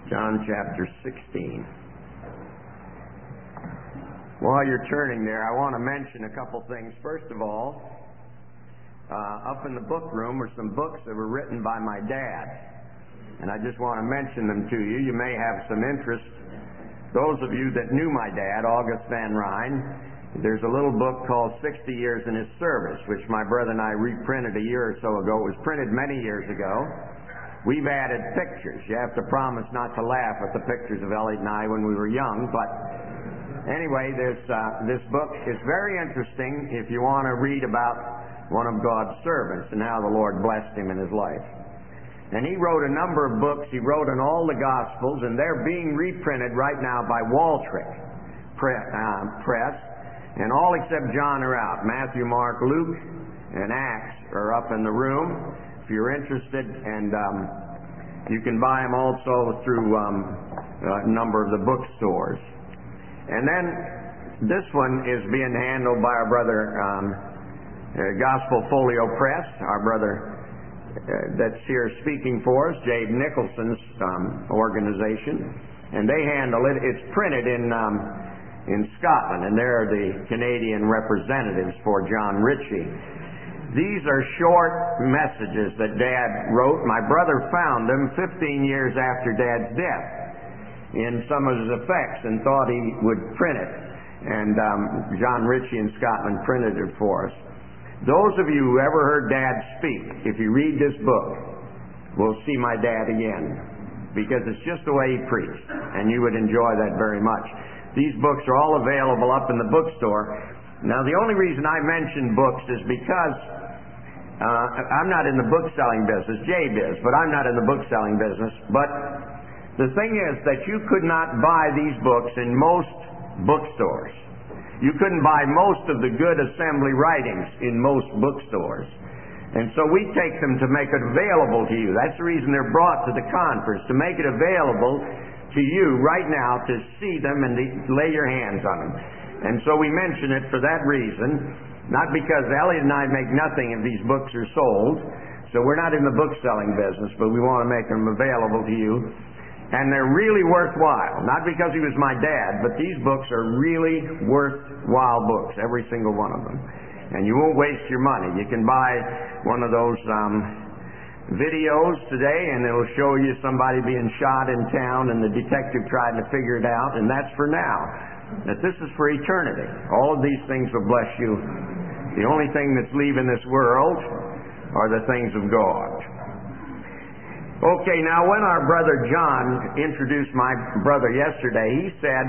John chapter 16. While you're turning there, I want to mention a couple things. First of all, up in the book room are some books that were written by my dad. And I just want to mention them to you. You may have some interest. Those of you that knew my dad, August Van Ryn, there's a little book called 60 Years in His Service, which my brother and I reprinted a year or so ago. It was printed many years ago. We've added pictures. You have to promise not to laugh at the pictures of Elliot and I when we were young, but anyway, this book is very interesting if you want to read about one of God's servants and how the Lord blessed him in his life. And he wrote a number of books. He wrote on all the Gospels, and they're being reprinted right now by Waltrip Press. And all except John are out. Matthew, Mark, Luke, and Acts are up in the room if you're interested. And you can buy them also through a number of the bookstores. And then this one is being handled by our brother, Gospel Folio Press, our brother that's here speaking for us, Jabe Nicholson's organization. And they handle it. It's printed in Scotland, and they're the Canadian representatives for John Ritchie. These are short messages that Dad wrote. My brother found them 15 years after Dad's death in some of his effects and thought he would print it. And John Ritchie in Scotland printed it for us. Those of you who ever heard Dad speak, if you read this book, will see my dad again, because it's just the way he preached, and you would enjoy that very much. These books are all available up in the bookstore. Now, the only reason I mention books is because I'm not in the book-selling business. Jabe is, but I'm not in the book-selling business. But the thing is that you could not buy these books in most bookstores. You couldn't buy most of the good assembly writings in most bookstores. And so we take them to make it available to you. That's the reason they're brought to the conference, to make it available to you right now to see them and to lay your hands on them. And so we mention it for that reason, not because Elliot and I make nothing if these books are sold. So we're not in the book-selling business, but we want to make them available to you. And they're really worthwhile. Not because he was my dad, but these books are really worthwhile books, every single one of them. And you won't waste your money. You can buy one of those videos today, and it'll show you somebody being shot in town and the detective trying to figure it out, and that's for now. That this is for eternity. All of these things will bless you. The only thing that's leaving this world are the things of God. Okay, now when our brother John introduced my brother yesterday, he said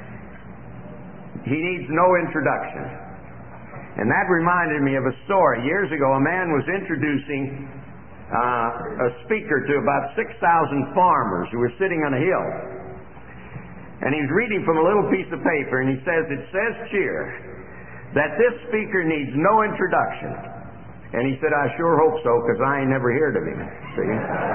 he needs no introduction. And that reminded me of a story. Years ago, a man was introducing a speaker to about 6,000 farmers who were sitting on a hill. And he was reading from a little piece of paper, and he says, "It says here that this speaker needs no introduction." And he said, "I sure hope so, because I ain't never heard of him." See?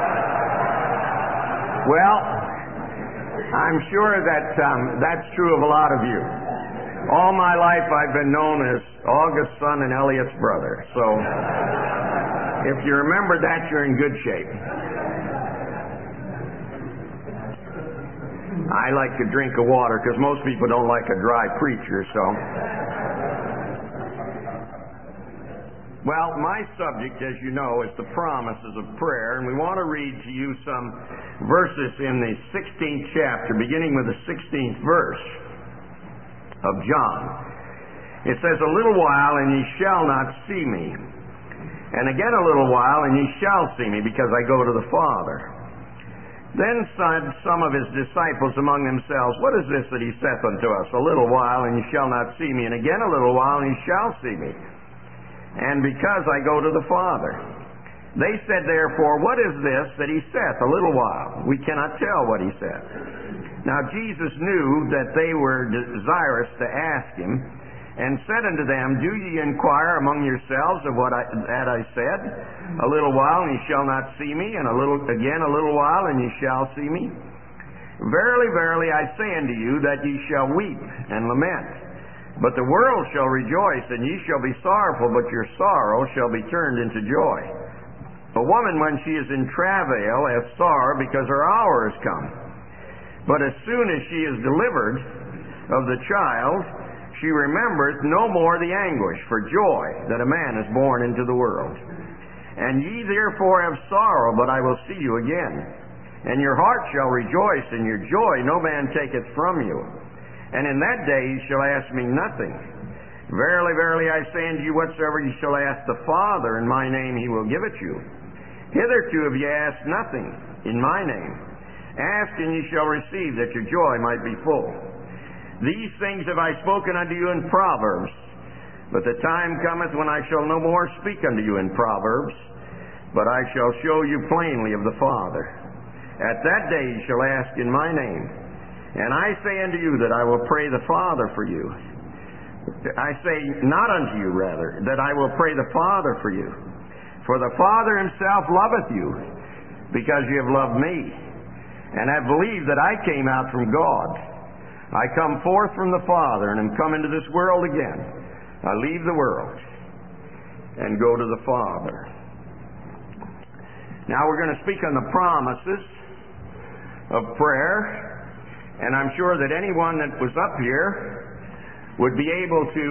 Well, I'm sure that that's true of a lot of you. All my life I've been known as August's son and Elliot's brother. So if you remember that, you're in good shape. I like to drink of water because most people don't like a dry preacher, so. Well, my subject, as you know, is the promises of prayer, and we want to read to you some verses in the 16th chapter, beginning with the 16th verse of John. It says, "A little while, and ye shall not see me. And again a little while, and ye shall see me, because I go to the Father." Then said some of his disciples among themselves, "What is this that he saith unto us? A little while, and ye shall not see me, and again a little while, and ye shall see me. And because I go to the Father." They said therefore, "What is this that he saith, a little while? We cannot tell what he saith." Now Jesus knew that they were desirous to ask him, and said unto them, "Do ye inquire among yourselves of what I said? A little while, and ye shall not see me, and again a little while, and ye shall see me. Verily, verily, I say unto you, that ye shall weep and lament. But the world shall rejoice, and ye shall be sorrowful, but your sorrow shall be turned into joy. A woman, when she is in travail, hath sorrow, because her hour is come. But as soon as she is delivered of the child, she remembereth no more the anguish for joy that a man is born into the world. And ye therefore have sorrow, but I will see you again. And your heart shall rejoice, and your joy no man taketh from you. And in that day ye shall ask me nothing. Verily, verily, I say unto you, whatsoever ye shall ask the Father in my name, he will give it you. Hitherto have ye asked nothing in my name. Ask, and ye shall receive, that your joy might be full. These things have I spoken unto you in Proverbs, but the time cometh when I shall no more speak unto you in Proverbs, but I shall show you plainly of the Father. At that day ye shall ask in my name. And I say unto you that I will pray the Father for you. I say not unto you, rather, that I will pray the Father for you. For the Father himself loveth you, because ye have loved me, and have believed that I came out from God. I come forth from the Father, and am come into this world again. I leave the world and go to the Father. Now we're going to speak on the promises of prayer, and I'm sure that anyone that was up here would be able to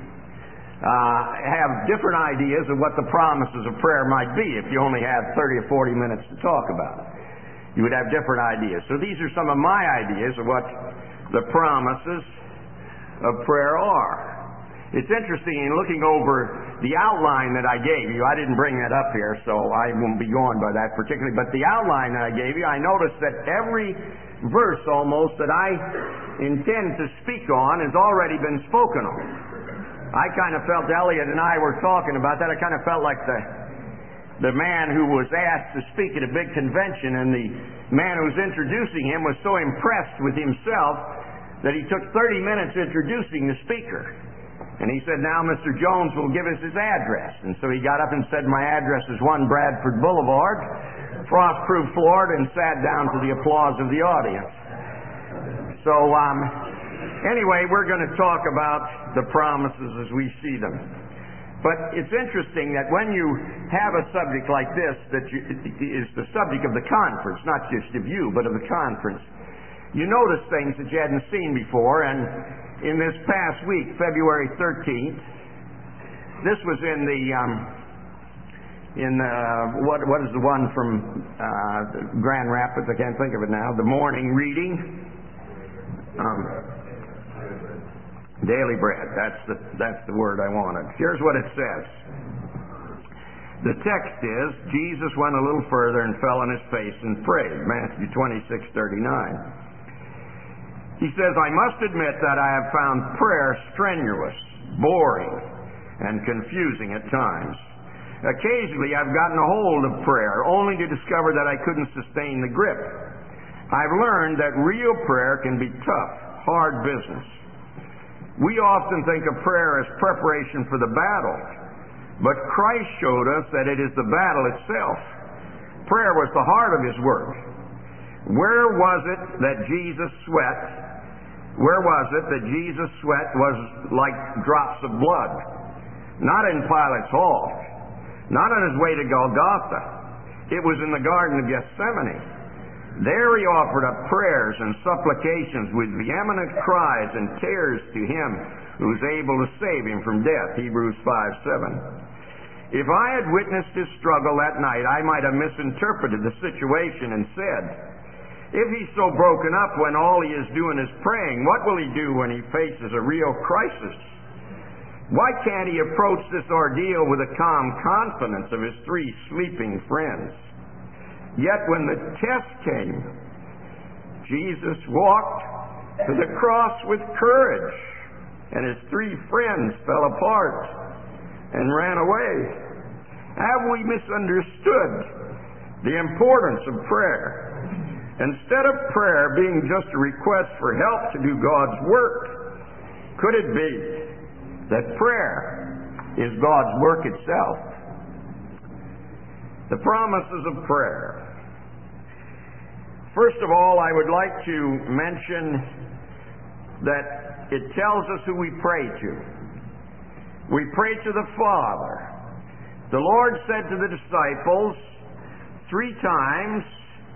have different ideas of what the promises of prayer might be if you only had 30 or 40 minutes to talk about it. You would have different ideas. So these are some of my ideas of what the promises of prayer are. It's interesting in looking over the outline that I gave you. I didn't bring that up here, so I won't be going by that particularly. But the outline that I gave you, I noticed that every verse almost that I intend to speak on has already been spoken on. I kind of felt, Elliot and I were talking about that, I kind of felt like the man who was asked to speak at a big convention, and the man who was introducing him was so impressed with himself that he took 30 minutes introducing the speaker. And he said, now Mr. Jones will give us his address. And so he got up and said, my address is 1 Bradford Boulevard, Frostproof Florida, and sat down to the applause of the audience. So, anyway, we're going to talk about the promises as we see them. But it's interesting that when you have a subject like this, that is the subject of the conference, not just of you, but of the conference, you notice things that you hadn't seen before. And in this past week, February 13th, this was in what is the one from Grand Rapids? I can't think of it now. The morning reading. Daily bread. That's the word I wanted. Here's what it says. The text is, Jesus went a little further and fell on his face and prayed. Matthew 26:39. He says, I must admit that I have found prayer strenuous, boring, and confusing at times. Occasionally I've gotten a hold of prayer only to discover that I couldn't sustain the grip. I've learned that real prayer can be tough, hard business. We often think of prayer as preparation for the battle, but Christ showed us that it is the battle itself. Prayer was the heart of his work. Where was it that Jesus' sweat was like drops of blood? Not in Pilate's hall, not on his way to Golgotha. It was in the Garden of Gethsemane. There he offered up prayers and supplications with vehement cries and tears to him who is able to save him from death. Hebrews 5:7. If I had witnessed his struggle that night, I might have misinterpreted the situation and said, if he's so broken up when all he is doing is praying, what will he do when he faces a real crisis? Why can't he approach this ordeal with the calm confidence of his 3 sleeping friends? Yet when the test came, Jesus walked to the cross with courage, and his 3 friends fell apart and ran away. Have we misunderstood the importance of prayer? Instead of prayer being just a request for help to do God's work, could it be that prayer is God's work itself? The promises of prayer. First of all, I would like to mention that it tells us who we pray to. We pray to the Father. The Lord said to the disciples 3 times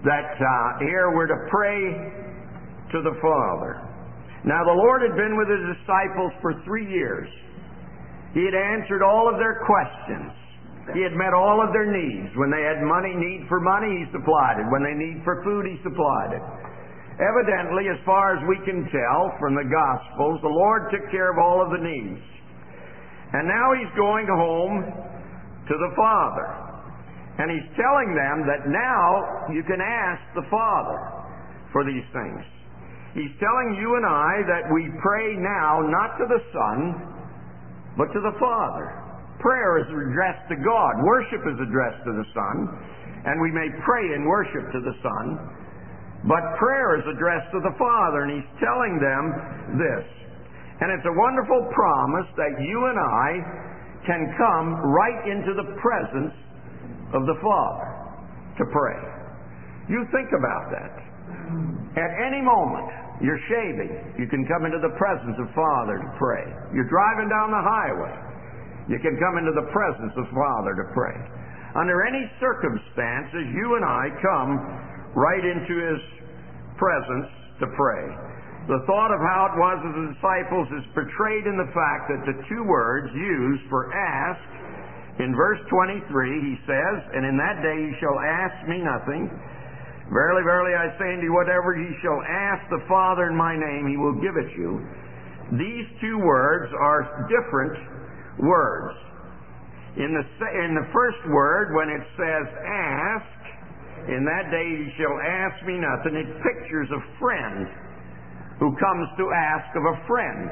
that here we're to pray to the Father. Now, the Lord had been with His disciples for 3 years. He had answered all of their questions. He had met all of their needs. When they had need for money, He supplied it. When they need for food, He supplied it. Evidently, as far as we can tell from the Gospels, the Lord took care of all of the needs. And now He's going home to the Father. And He's telling them that now you can ask the Father for these things. He's telling you and I that we pray now not to the Son, but to the Father. Prayer is addressed to God. Worship is addressed to the Son. And we may pray and worship to the Son. But prayer is addressed to the Father. And He's telling them this. And it's a wonderful promise that you and I can come right into the presence of the Father to pray. You think about that. At any moment, you're shaving, you can come into the presence of Father to pray. You're driving down the highway, you can come into the presence of Father to pray. Under any circumstances, you and I come right into His presence to pray. The thought of how it was with the disciples is portrayed in the fact that the two words used for ask, in verse 23, He says, "And in that day you shall ask me nothing. Verily, verily, I say unto you, whatever ye shall ask the Father in my name, He will give it you." These two words are different words. In the first word, when it says ask, in that day ye shall ask me nothing, it pictures a friend who comes to ask of a friend.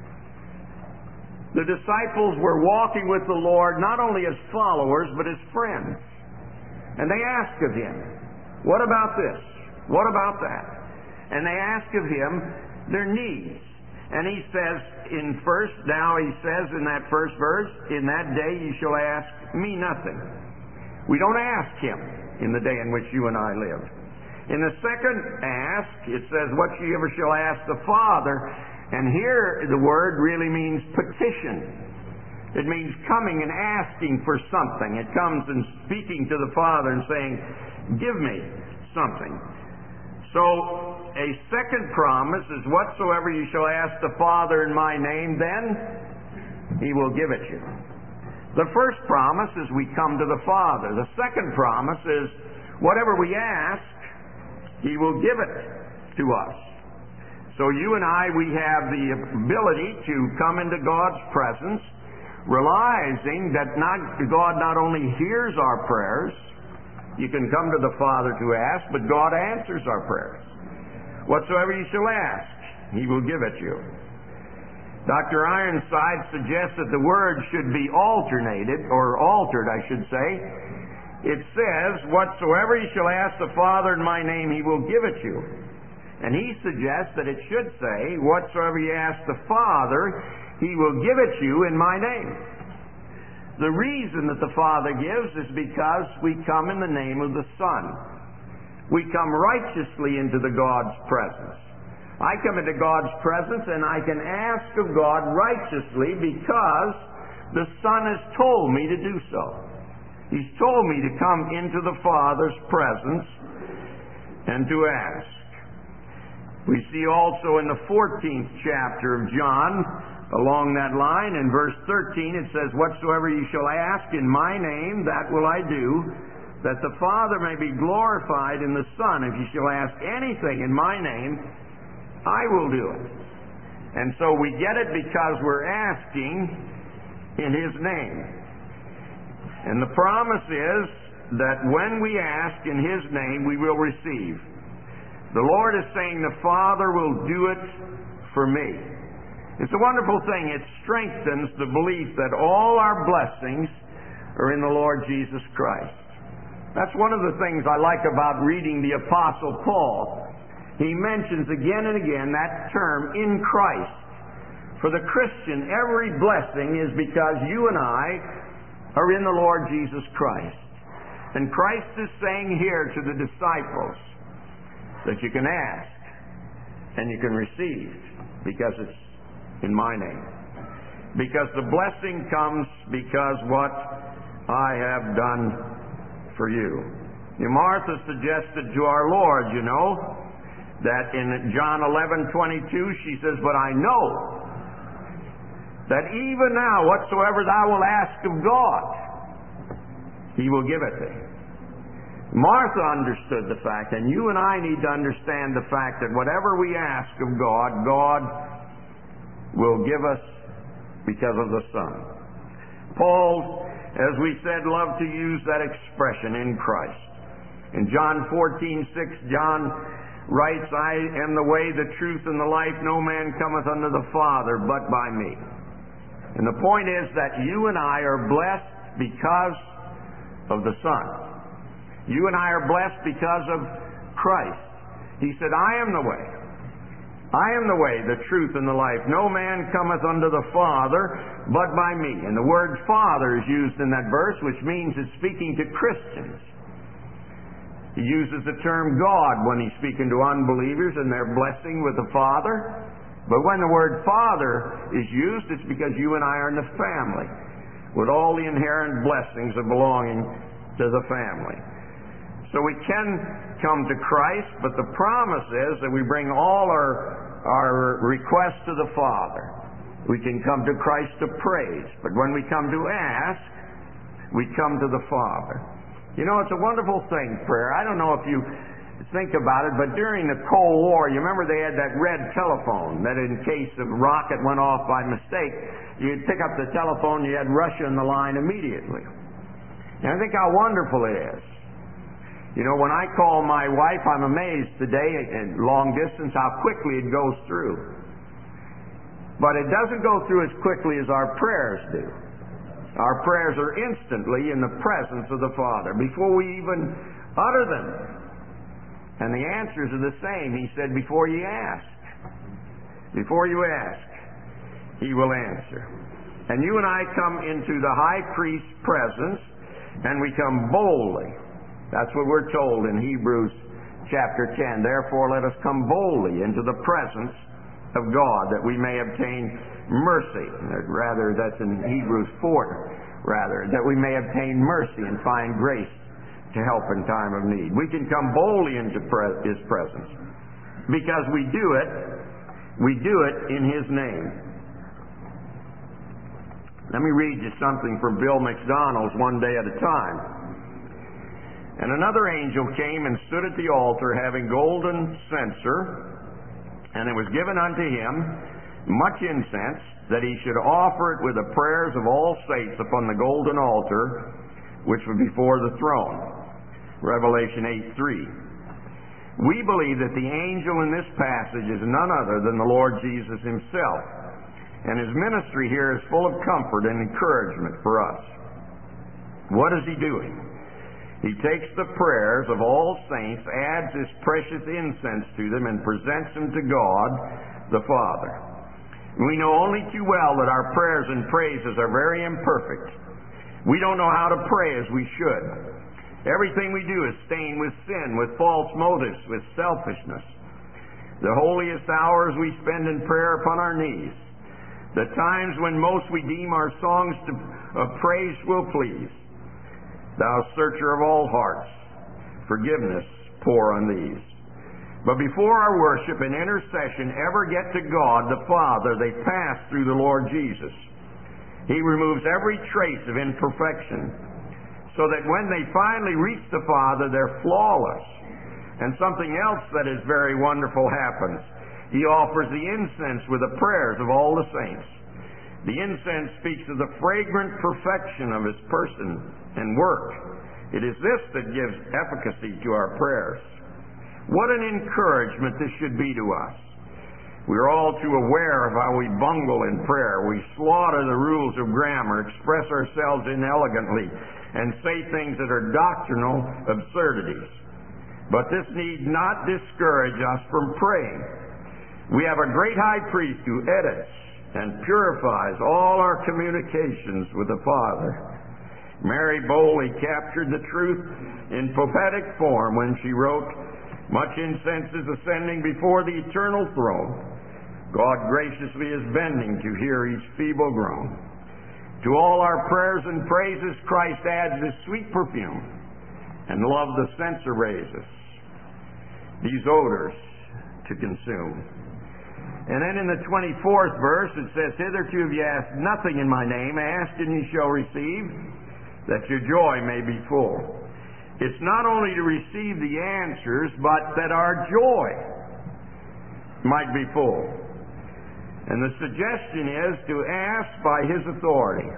The disciples were walking with the Lord not only as followers, but as friends. And they asked of Him, what about this? What about that? And they ask of Him their needs. And He says in that first verse, "In that day you shall ask me nothing." We don't ask Him in the day in which you and I live. In the second ask, it says, "Whatsoever shall ask the Father." And here the word really means petition. It means coming and asking for something. It comes and speaking to the Father and saying, "Give me something." So, a second promise is, "Whatsoever you shall ask the Father in my name, then He will give it you." The first promise is we come to the Father. The second promise is, whatever we ask, He will give it to us. So you and I, we have the ability to come into God's presence, realizing that God not only hears our prayers, you can come to the Father to ask, but God answers our prayers. Whatsoever you shall ask, He will give it you. Dr. Ironside suggests that the word should be altered, I should say. It says, "Whatsoever you shall ask the Father in my name, He will give it you." And he suggests that it should say, "Whatsoever you ask the Father, He will give it you in my name." The reason that the Father gives is because we come in the name of the Son. We come righteously into the God's presence. I come into God's presence and I can ask of God righteously because the Son has told me to do so. He's told me to come into the Father's presence and to ask. We see also in the 14th chapter of John, along that line, in verse 13, it says, "Whatsoever you shall ask in my name, that will I do, that the Father may be glorified in the Son. If you shall ask anything in my name, I will do it." And so we get it because we're asking in His name. And the promise is that when we ask in His name, we will receive. The Lord is saying, the Father will do it for me. It's a wonderful thing. It strengthens the belief that all our blessings are in the Lord Jesus Christ. That's one of the things I like about reading the Apostle Paul. He mentions again and again that term, "in Christ." For the Christian, every blessing is because you and I are in the Lord Jesus Christ. And Christ is saying here to the disciples that you can ask and you can receive because it's in my name. Because the blessing comes because what I have done for you. Martha suggested to our Lord, that in John 11:22 she says, "But I know that even now whatsoever thou wilt ask of God, He will give it thee." Martha understood the fact, and you and I need to understand the fact that whatever we ask of God, God will give us because of the Son. Paul, as we said, loved to use that expression, in Christ. In John 14:6, John writes, "I am the way, the truth, and the life. No man cometh unto the Father but by me." And the point is that you and I are blessed because of the Son. You and I are blessed because of Christ. He said, "I am the way. I am the way, the truth, and the life. No man cometh unto the Father but by me." And the word Father is used in that verse, which means it's speaking to Christians. He uses the term God when he's speaking to unbelievers and their blessing with the Father. But when the word Father is used, it's because you and I are in the family, with all the inherent blessings of belonging to the family. So we can come to Christ, but the promise is that we bring all our requests to the Father. We can come to Christ to praise, but when we come to ask, we come to the Father. It's a wonderful thing, prayer. I don't know if you think about it, but during the Cold War, you remember they had that red telephone that in case a rocket went off by mistake, you'd pick up the telephone, you had Russia on the line immediately. And I think how wonderful it is. When I call my wife, I'm amazed today at long distance how quickly it goes through. But it doesn't go through as quickly as our prayers do. Our prayers are instantly in the presence of the Father before we even utter them. And the answers are the same. He said, before you ask, He will answer. And you and I come into the high priest's presence, and we come boldly. That's what we're told in Hebrews chapter 10. "Therefore let us come boldly into the presence of God, that we may obtain mercy." Rather, that's in Hebrews 4, that we may obtain mercy and find grace to help in time of need. We can come boldly into His presence because we do it in His name. Let me read you something from Bill McDonald's One Day at a Time. "And another angel came and stood at the altar, having golden censer, and it was given unto him much incense, that he should offer it with the prayers of all saints upon the golden altar, which was before the throne." Revelation 8:3. We believe that the angel in this passage is none other than the Lord Jesus Himself, and His ministry here is full of comfort and encouragement for us. What is He doing? He takes the prayers of all saints, adds His precious incense to them, and presents them to God the Father. We know only too well that our prayers and praises are very imperfect. We don't know how to pray as we should. Everything we do is stained with sin, with false motives, with selfishness. The holiest hours we spend in prayer upon our knees. The times when most we deem our songs of praise will please. Thou searcher of all hearts, forgiveness pour on these. But before our worship and intercession ever get to God the Father, they pass through the Lord Jesus. He removes every trace of imperfection, so that when they finally reach the Father, they're flawless. And something else that is very wonderful happens. He offers the incense with the prayers of all the saints. The incense speaks of the fragrant perfection of His person and work. It is this that gives efficacy to our prayers. What an encouragement this should be to us. We're all too aware of how we bungle in prayer. We slaughter the rules of grammar, express ourselves inelegantly, and say things that are doctrinal absurdities. But this need not discourage us from praying. We have a great high priest who edits and purifies all our communications with the Father. Mary boldly captured the truth in poetic form when she wrote, "Much incense is ascending before the eternal throne. God graciously is bending to hear each feeble groan. To all our prayers and praises Christ adds this sweet perfume, and love the censer raises, these odors to consume. And then in the 24th verse it says, hitherto have ye asked nothing in my name, ask and ye shall receive, that your joy may be full. It's not only to receive the answers, but that our joy might be full. And the suggestion is to ask by His authority.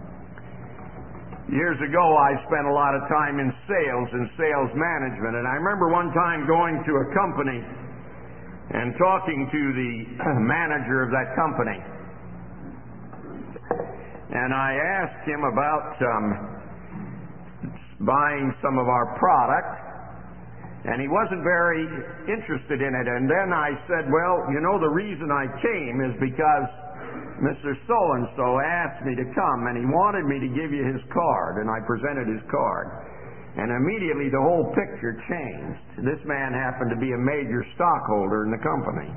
Years ago, I spent a lot of time in sales and sales management, and I remember one time going to a company and talking to the manager of that company. And I asked him about buying some of our product, and he wasn't very interested in it. And then I said, well, you know, the reason I came is because Mr. So-and-so asked me to come, and he wanted me to give you his card, and I presented his card. And immediately the whole picture changed. This man happened to be a major stockholder in the company,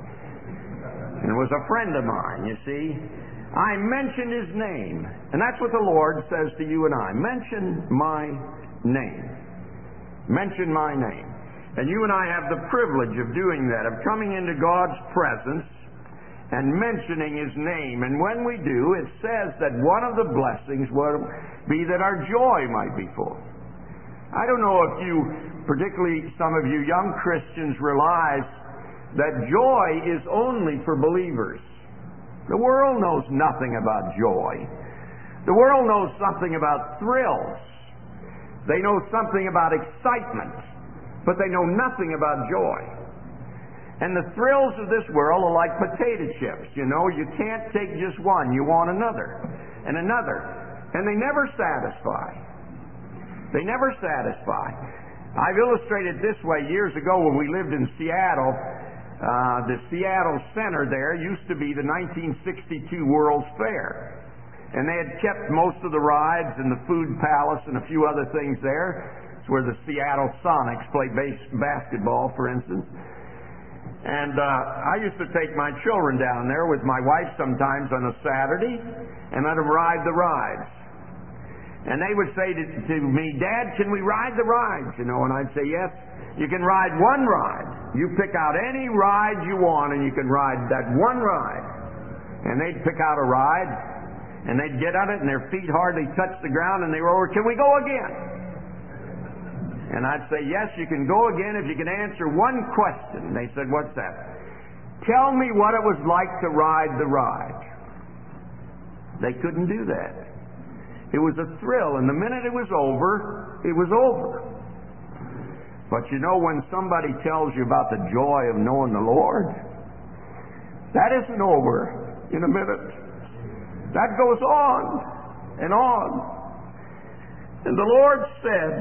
and was a friend of mine, you see. I mentioned his name, and that's what the Lord says to you and I. Mention my name. Mention my name. And you and I have the privilege of doing that, of coming into God's presence and mentioning His name. And when we do, it says that one of the blessings will be that our joy might be full. I don't know if you, particularly some of you young Christians, realize that joy is only for believers. The world knows nothing about joy. The world knows something about thrills. They know something about excitement, but they know nothing about joy. And the thrills of this world are like potato chips. You know, you can't take just one. You want another and another. And they never satisfy. They never satisfy. I've illustrated this way years ago when we lived in Seattle. The Seattle Center there used to be the 1962 World's Fair. And they had kept most of the rides and the Food Palace and a few other things there. It's where the Seattle Sonics play basketball, for instance. And I used to take my children down there with my wife sometimes on a Saturday and let them ride the rides. And they would say to me, Dad, can we ride the rides? You know, and I'd say, yes, you can ride one ride. You pick out any ride you want and you can ride that one ride. And they'd pick out a ride and they'd get on it and their feet hardly touched the ground and they were over, can we go again? And I'd say, yes, you can go again if you can answer one question. And they said, what's that? Tell me what it was like to ride the ride. They couldn't do that. It was a thrill, and the minute it was over, it was over. But you know, when somebody tells you about the joy of knowing the Lord, that isn't over in a minute. That goes on and on. And the Lord said,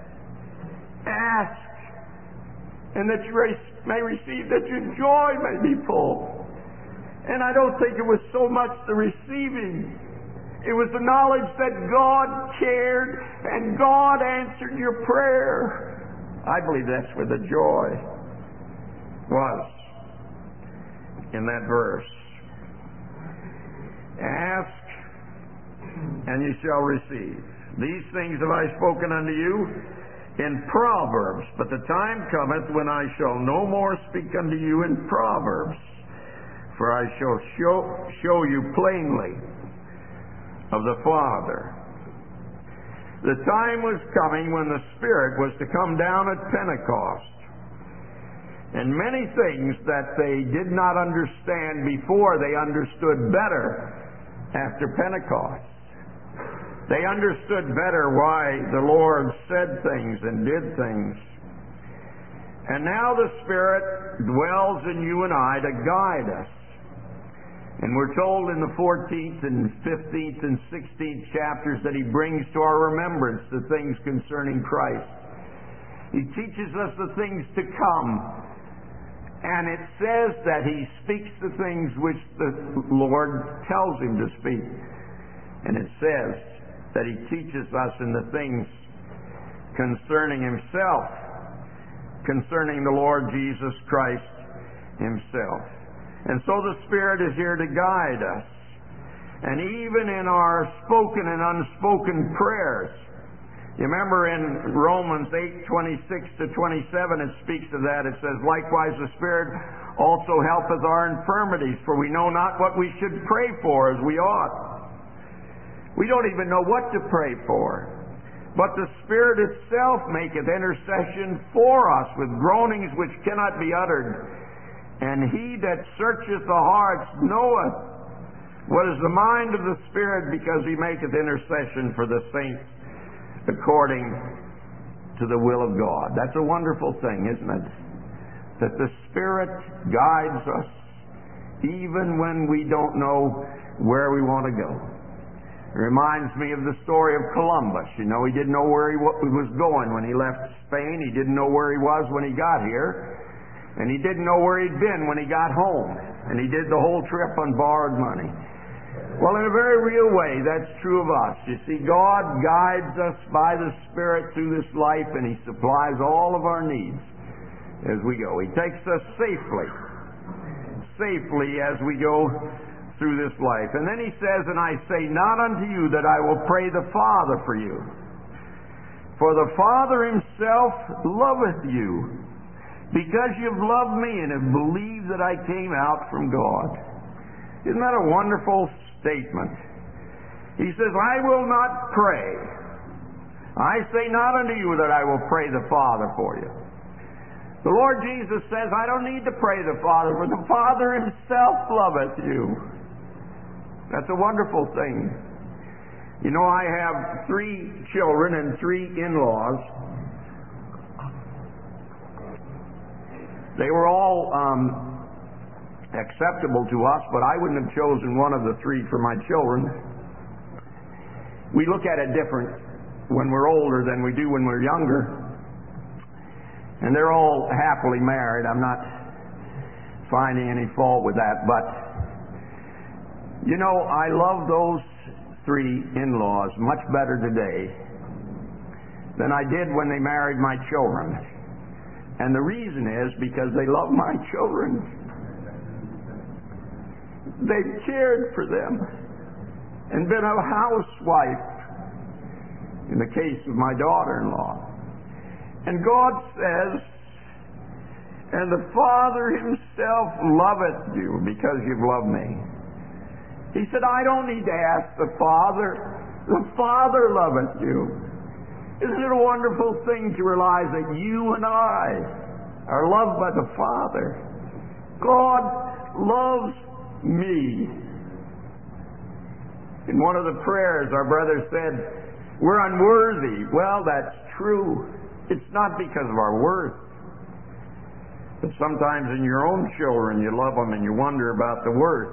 ask, and that you may receive, that your joy may be full. And I don't think it was so much the receiving. It was the knowledge that God cared and God answered your prayer. I believe that's where the joy was in that verse. Ask, and you shall receive. These things have I spoken unto you in Proverbs, but the time cometh when I shall no more speak unto you in Proverbs, for I shall show you plainly of the Father. The time was coming when the Spirit was to come down at Pentecost. And many things that they did not understand before, they understood better after Pentecost. They understood better why the Lord said things and did things. And now the Spirit dwells in you and I to guide us. And we're told in the 14th and 15th and 16th chapters that He brings to our remembrance the things concerning Christ. He teaches us the things to come. And it says that He speaks the things which the Lord tells Him to speak. And it says that He teaches us in the things concerning Himself, concerning the Lord Jesus Christ Himself. And so the Spirit is here to guide us. And even in our spoken and unspoken prayers, You remember in Romans 8:26 to 27, it speaks of that. It says, likewise the Spirit also helpeth our infirmities, for we know not what we should pray for as we ought. We don't even know what to pray for. But the Spirit itself maketh intercession for us with groanings which cannot be uttered. And he that searcheth the hearts knoweth what is the mind of the Spirit, because he maketh intercession for the saints according to the will of God. That's a wonderful thing, isn't it? That the Spirit guides us even when we don't know where we want to go. It reminds me of the story of Columbus. You know, he didn't know where he was going when he left Spain. He didn't know where he was when he got here. And he didn't know where he'd been when he got home. And he did the whole trip on borrowed money. Well, in a very real way, that's true of us. You see, God guides us by the Spirit through this life, and he supplies all of our needs as we go. He takes us safely as we go through this life. And then he says, and I say not unto you that I will pray the Father for you. For the Father himself loveth you, because you've loved me and have believed that I came out from God. Isn't that a wonderful statement? He says, I will not pray. I say not unto you that I will pray the Father for you. The Lord Jesus says, I don't need to pray the Father, for the Father himself loveth you. That's a wonderful thing. You know, I have 3 children and 3 in-laws. They were all acceptable to us, but I wouldn't have chosen one of the 3 for my children. We look at it different when we're older than we do when we're younger. And they're all happily married. I'm not finding any fault with that. But, you know, I love those 3 in-laws much better today than I did when they married my children. And the reason is because they love my children. They've cared for them and been a housewife in the case of my daughter-in-law. And God says, and the Father himself loveth you because you've loved me. He said, I don't need to ask the Father. The Father loveth you. Isn't it a wonderful thing to realize that you and I are loved by the Father? God loves me. In one of the prayers, our brother said, we're unworthy. Well, that's true. It's not because of our worth. But sometimes in your own children, you love them and you wonder about the worth.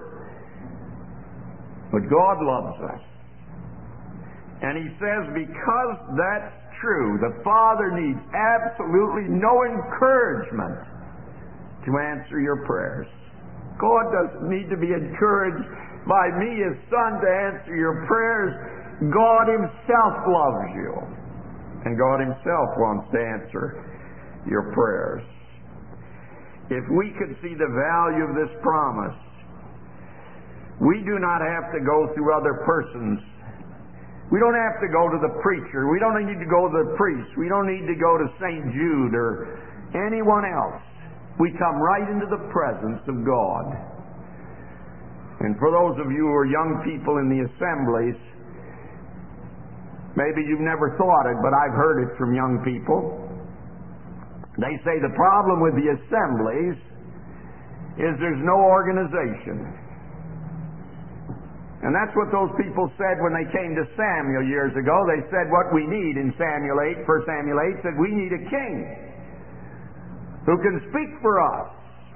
But God loves us. And he says, because that's true, the Father needs absolutely no encouragement to answer your prayers. God doesn't need to be encouraged by me, his Son, to answer your prayers. God himself loves you. And God himself wants to answer your prayers. If we could see the value of this promise, we do not have to go through other persons. We don't have to go to the preacher. We don't need to go to the priest. We don't need to go to St. Jude or anyone else. We come right into the presence of God. And for those of you who are young people in the assemblies, maybe you've never thought it, but I've heard it from young people. They say the problem with the assemblies is there's no organization. And that's what those people said when they came to Samuel years ago. They said what we need in Samuel 8, 1 Samuel 8, said we need a king who can speak for us.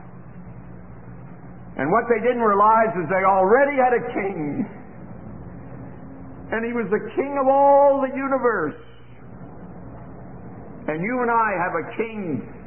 And what they didn't realize is they already had a king. And he was the king of all the universe. And you and I have a king.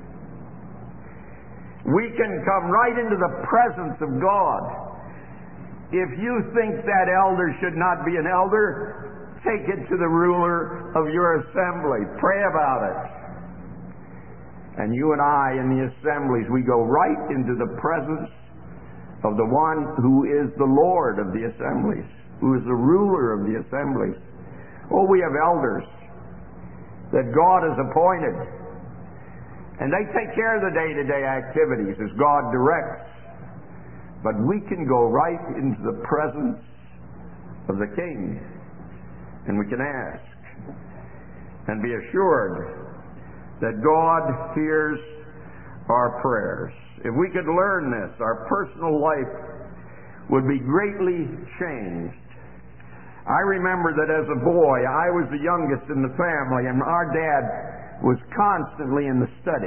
We can come right into the presence of God. If you think that elder should not be an elder, take it to the ruler of your assembly. Pray about it. And you and I in the assemblies, we go right into the presence of the one who is the Lord of the assemblies, who is the ruler of the assemblies. Oh, we have elders. that God has appointed. And they take care of the day-to-day activities as God directs. But we can go right into the presence of the King, and we can ask and be assured that God hears our prayers. If we could learn this, our personal life would be greatly changed. I remember that as a boy, I was the youngest in the family, and our dad was constantly in the study.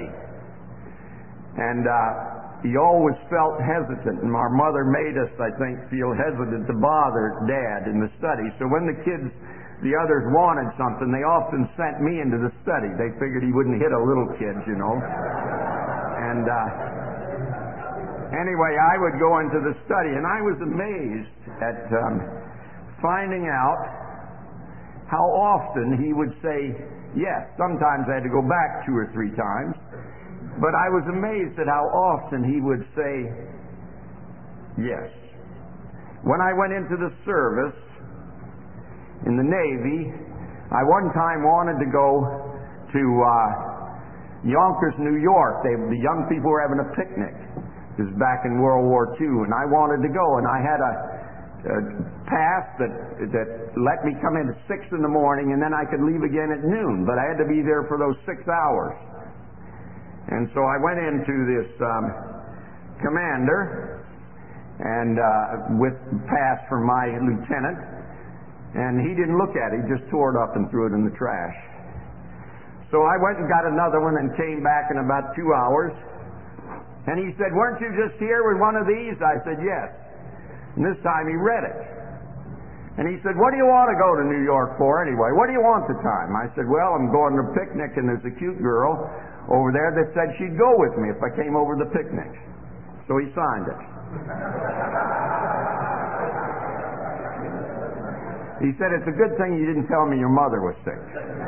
And he always felt hesitant, and our mother made us, I think, feel hesitant to bother Dad in the study. So when the others wanted something, they often sent me into the study. They figured he wouldn't hit a little kid, you know. And anyway, I would go into the study, and I was amazed at finding out how often he would say yes. Sometimes I had to go back 2 or 3 times. But I was amazed at how often he would say yes. When I went into the service in the Navy, I one time wanted to go to Yonkers, New York. The young people were having a picnic. This was back in World War II, and I wanted to go. And I had a pass that let me come in at 6 in the morning, and then I could leave again at noon. But I had to be there for those 6 hours. And so I went into this commander and with pass from my lieutenant, and he didn't look at it. He just tore it up and threw it in the trash. So I went and got another one and came back in about 2 hours. And he said, "Weren't you just here with one of these?" I said, "Yes." And this time he read it. And he said, "What do you want to go to New York for anyway? What do you want the time?" I said, "Well, I'm going to a picnic, and there's a cute girl over there that said she'd go with me if I came over to the picnic." So he signed it. He said, "It's a good thing you didn't tell me your mother was sick."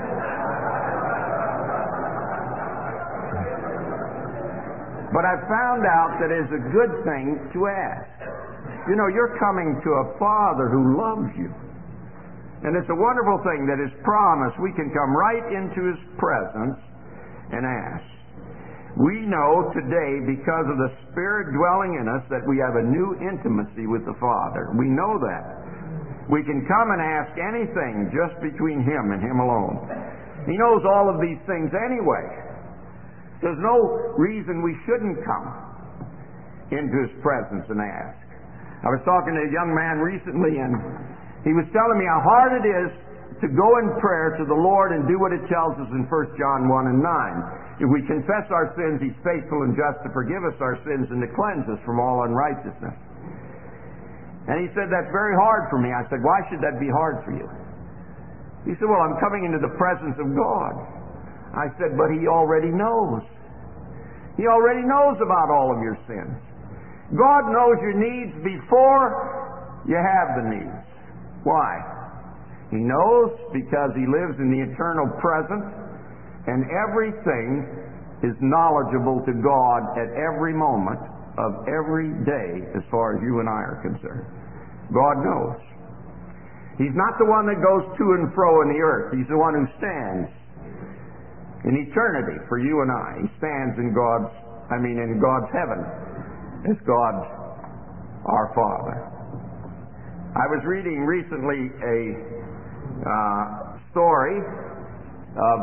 But I found out that it's a good thing to ask. You know, you're coming to a Father who loves you. And it's a wonderful thing that His promise, we can come right into His presence and ask. We know today, because of the Spirit dwelling in us, that we have a new intimacy with the Father. We know that. We can come and ask anything just between Him and Him alone. He knows all of these things anyway. There's no reason we shouldn't come into His presence and ask. I was talking to a young man recently, and he was telling me how hard it is to go in prayer to the Lord and do what it tells us in 1 John 1 and 9. If we confess our sins, He's faithful and just to forgive us our sins and to cleanse us from all unrighteousness. And he said, "That's very hard for me." I said, "Why should that be hard for you?" He said, "Well, I'm coming into the presence of God." I said, "But He already knows. He already knows about all of your sins. God knows your needs before you have the needs. Why? He knows because He lives in the eternal present, and everything is knowledgeable to God at every moment of every day as far as you and I are concerned. God knows. He's not the one that goes to and fro in the earth. He's the one who stands in eternity for you and I. He stands in God's heaven as God our Father. I was reading recently a story of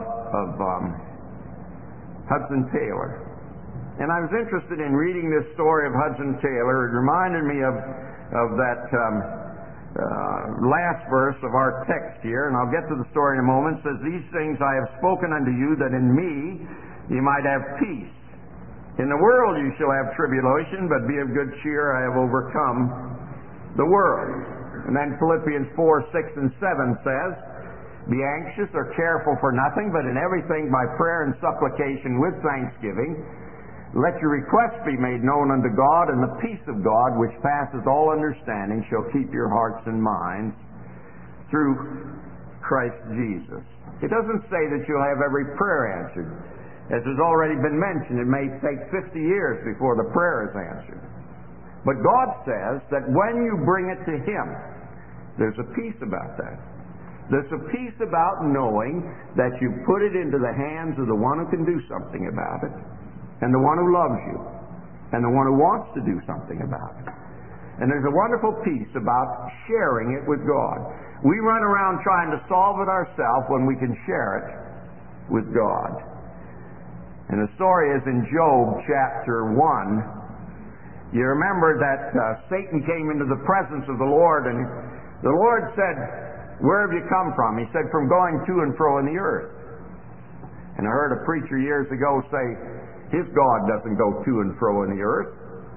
Hudson Taylor. And I was interested in reading this story of Hudson Taylor. It reminded me of that last verse of our text here, and I'll get to the story in a moment. It says, "These things I have spoken unto you, that in me you might have peace. In the world you shall have tribulation, but be of good cheer, I have overcome the world." And then Philippians 4, 6, and 7 says, "Be anxious or careful for nothing, but in everything by prayer and supplication with thanksgiving, let your requests be made known unto God, and the peace of God, which passes all understanding, shall keep your hearts and minds through Christ Jesus." It doesn't say that you'll have every prayer answered. As has already been mentioned, it may take 50 years before the prayer is answered. But God says that when you bring it to Him, there's a peace about that. There's a peace about knowing that you put it into the hands of the one who can do something about it, and the one who loves you, and the one who wants to do something about it. And there's a wonderful peace about sharing it with God. We run around trying to solve it ourselves when we can share it with God. And the story is in Job chapter 1. You remember that Satan came into the presence of the Lord, and the Lord said, "Where have you come from?" He said, "From going to and fro in the earth." And I heard a preacher years ago say, his God doesn't go to and fro in the earth.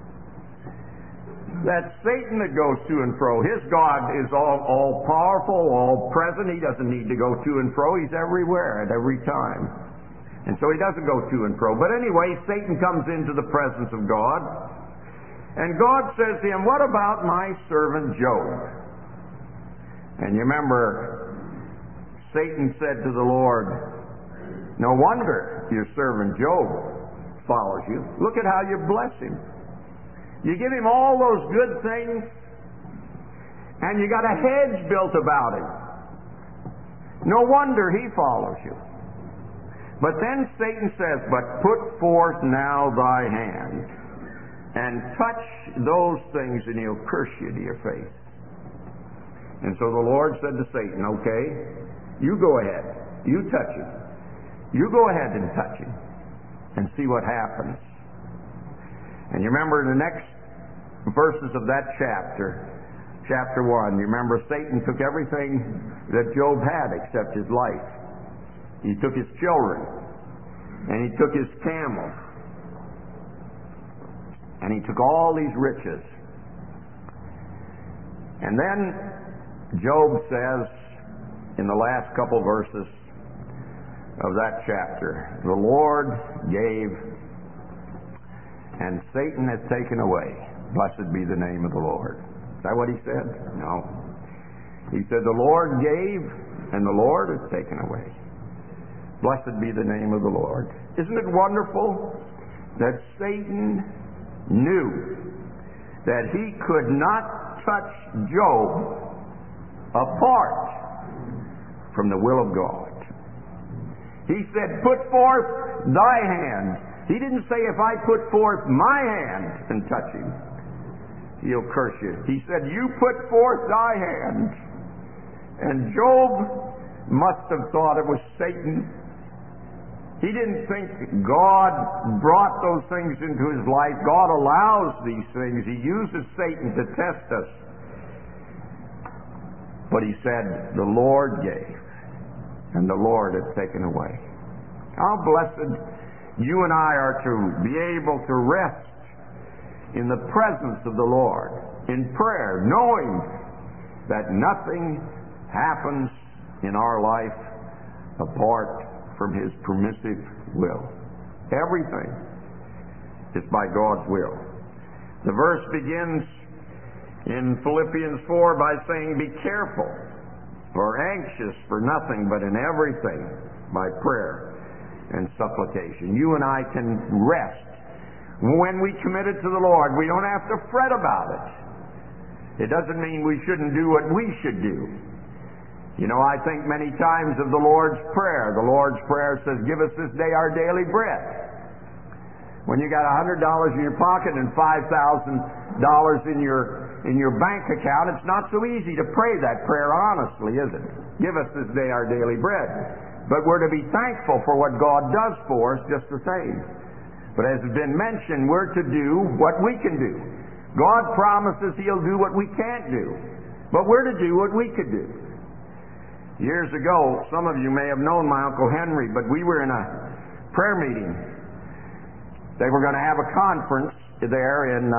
That's Satan that goes to and fro. His God is all powerful, all present. He doesn't need to go to and fro. He's everywhere at every time. And so he doesn't go to and fro. But anyway, Satan comes into the presence of God. And God says to him, "What about my servant Job?" And you remember, Satan said to the Lord, "No wonder your servant Job follows you. Look at how you bless him. You give him all those good things, and you got a hedge built about him. No wonder he follows you." But then Satan says, "But put forth now thy hand, and touch those things, and he'll curse you to your face." And so the Lord said to Satan, "Okay, you go ahead. You touch him. You go ahead and touch him, and see what happens." And you remember in the next verses of that chapter 1, you remember Satan took everything that Job had except his life. He took his children, and he took his camels, and he took all these riches. And then Job says in the last couple verses of that chapter, "The Lord gave, and Satan has taken away. Blessed be the name of the Lord." Is that what he said? No. He said, "The Lord gave, and the Lord has taken away. Blessed be the name of the Lord." Isn't it wonderful that Satan knew that he could not touch Job apart from the will of God? He said, "Put forth thy hand." He didn't say, "If I put forth my hand and touch him, he'll curse you." He said, "You put forth thy hand." And Job must have thought it was Satan. He didn't think God brought those things into his life. God allows these things. He uses Satan to test us. But he said, "The Lord gave, and the Lord has taken away." How blessed you and I are to be able to rest in the presence of the Lord in prayer, knowing that nothing happens in our life apart from His permissive will. Everything is by God's will. The verse begins in Philippians 4 by saying, "Be careful or anxious for nothing, but in everything by prayer and supplication." You and I can rest when we commit it to the Lord. We don't have to fret about it. It doesn't mean we shouldn't do what we should do. You know, I think many times of the Lord's Prayer. The Lord's Prayer says, "Give us this day our daily bread." When you got $100 in your pocket and $5,000 in your bank account, it's not so easy to pray that prayer honestly, is it? Give us this day our daily bread. But we're to be thankful for what God does for us just the same. But as has been mentioned, we're to do what we can do. God promises He'll do what we can't do. But we're to do what we could do. Years ago, some of you may have known my Uncle Henry, but we were in a prayer meeting. They were going to have a conference there in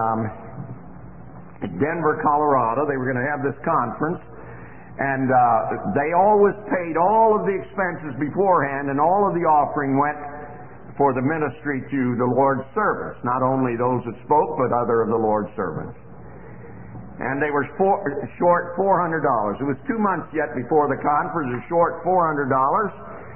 Denver, Colorado. They were going to have this conference. And they always paid all of the expenses beforehand, and all of the offering went for the ministry to the Lord's service. Not only those that spoke, but other of the Lord's servants. And they were short $400. It was 2 months yet before the conference. It was short $400.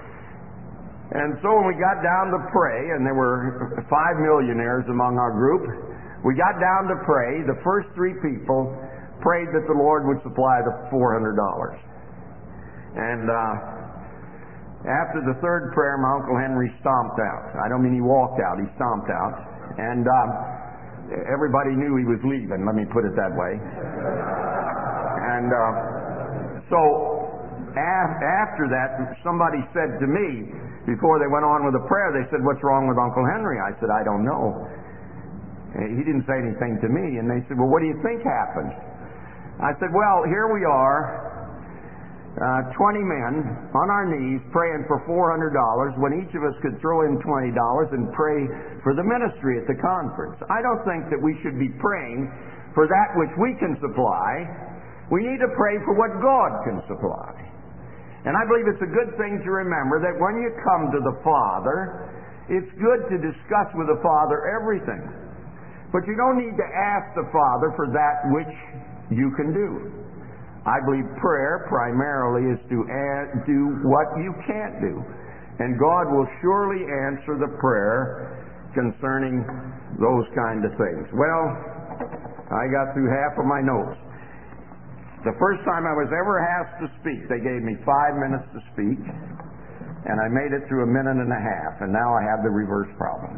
And so when we got down to pray, and there were 5 millionaires among our group, we got down to pray. The first 3 people prayed that the Lord would supply the $400. And after the third prayer, my Uncle Henry stomped out. I don't mean he walked out, he stomped out. And everybody knew he was leaving, let me put it that way. And so after that, somebody said to me, before they went on with the prayer, they said, "What's wrong with Uncle Henry?" I said, "I don't know." He didn't say anything to me, and they said, "Well, what do you think happened?" I said, "Well, here we are, 20 men on our knees praying for $400 when each of us could throw in $20 and pray for the ministry at the conference. I don't think that we should be praying for that which we can supply. We need to pray for what God can supply." And I believe it's a good thing to remember that when you come to the Father, it's good to discuss with the Father everything. But you don't need to ask the Father for that which you can do. I believe prayer primarily is to do what you can't do. And God will surely answer the prayer concerning those kind of things. Well, I got through half of my notes. The first time I was ever asked to speak, they gave me 5 minutes to speak, and I made it through a minute and a half, and now I have the reverse problem.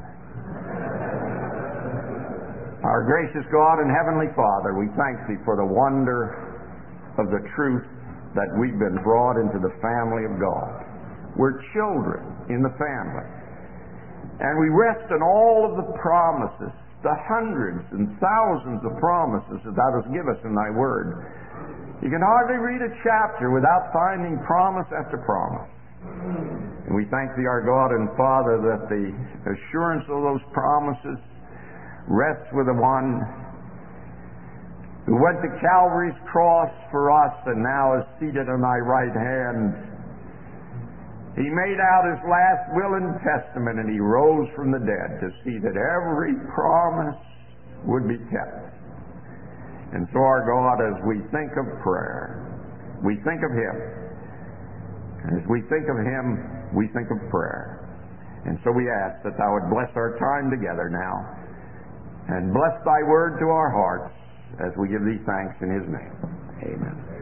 Our gracious God and Heavenly Father, we thank Thee for the wonder of the truth that we've been brought into the family of God. We're children in the family. And we rest in all of the promises, the hundreds and thousands of promises that Thou dost give us in Thy Word. You can hardly read a chapter without finding promise after promise. And we thank Thee, our God and Father, that the assurance of those promises rests with the one who went to Calvary's cross for us and now is seated on Thy right hand. He made out His last will and testament, and He rose from the dead to see that every promise would be kept. And so, our God, as we think of prayer, we think of Him. And as we think of Him, we think of prayer. And so we ask that Thou would bless our time together now, and bless Thy Word to our hearts as we give Thee thanks in His name. Amen.